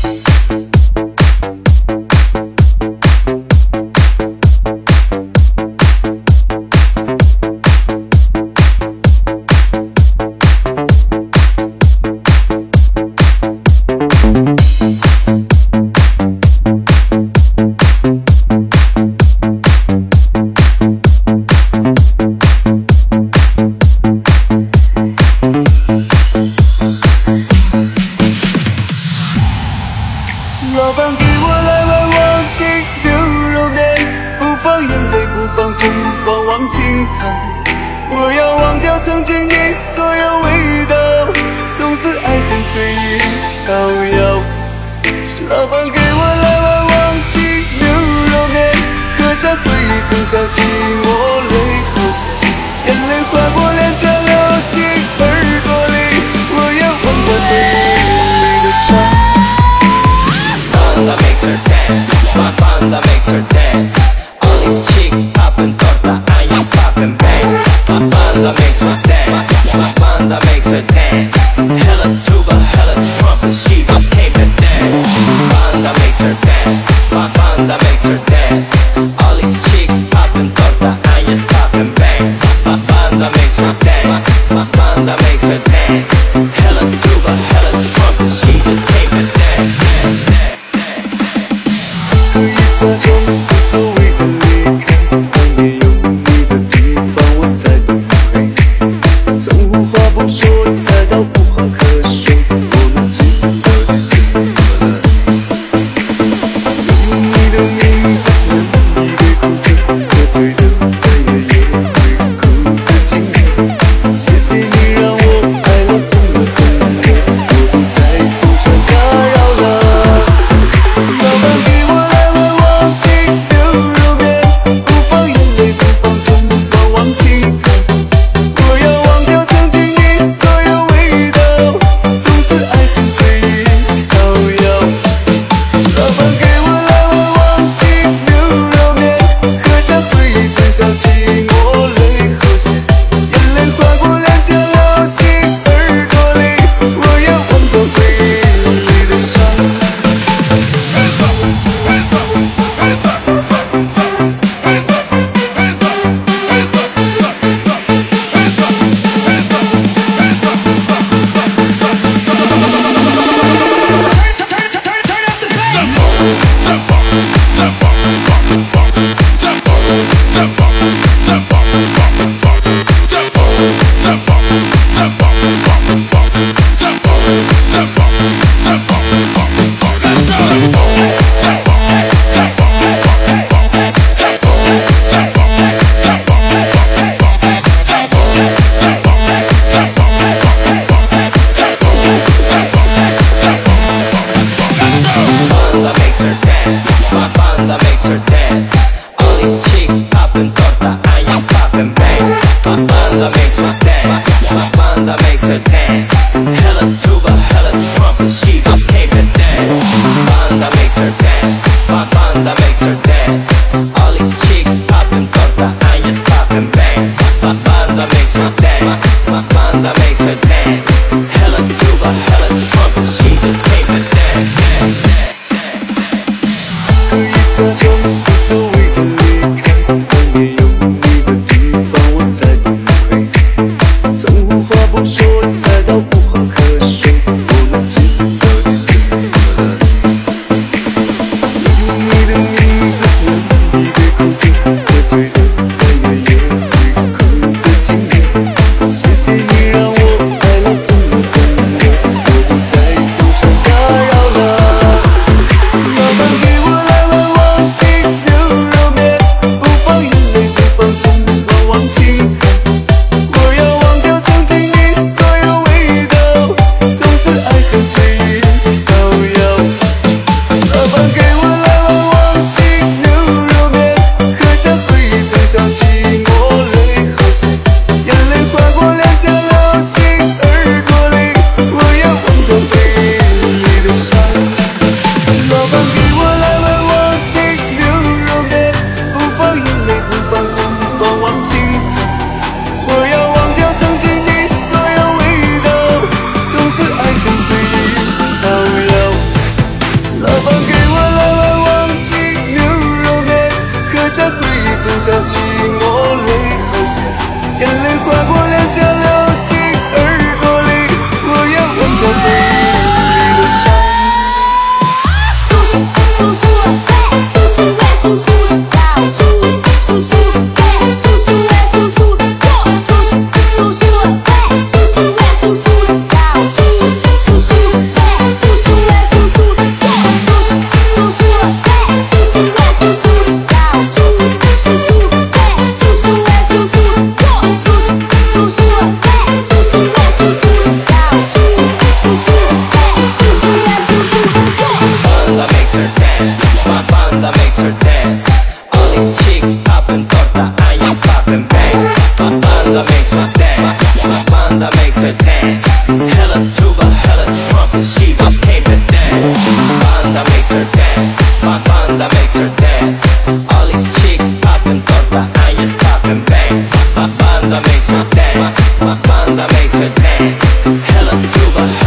老板给我来碗忘情牛肉面，不放眼泪，不放痛，放忘情汤。我要忘掉曾经你所有味道，从此爱跟随云飘摇。老板给我来碗忘情牛肉面，喝下回忆，吞下寂寞，泪流下，眼泪划过脸颊流进耳朵里，我要忘掉回忆里的伤。 Banda makes her dance, my banda makes her dance. All these chicks poppin' torta, I just poppin' bangs. My banda makes her dance, my banda makes her dance. Hella tuba, hella trumpet, she just came to dance. Banda makes her dance, my banda makes her dance. All these chicks poppin' torta, I just poppin' bangs. My banda makes her dance, my banda makes her dance. Hella tuba, hella trumpet, she just came to dance. 可以在中无所谓。 下寂寞泪后下，眼泪划过两颊流进耳朵里，我要忘掉回忆里的伤。 叔叔哎，叔叔哎，叔叔到处，叔叔哎，叔叔哎，叔叔过，叔叔哎，叔叔哎，叔叔到处，叔叔哎，叔叔哎，叔叔过，叔叔哎，叔叔哎，叔叔到处，叔叔哎，叔叔哎，叔叔过，叔叔哎，叔叔哎，叔叔到处，叔叔哎，叔叔哎，叔叔过。 Banda makes her dance, my banda makes her dance. All these chicks poppin' torta, I just poppin' bangs. My banda makes her dance, my banda makes her dance. Hella tuba, hella trumpet, she just came to dance. My banda makes her dance, my banda makes her dance. All these chicks poppin' torta, I just poppin' bangs. My banda makes her dance, my banda makes her dance. Hella tuba,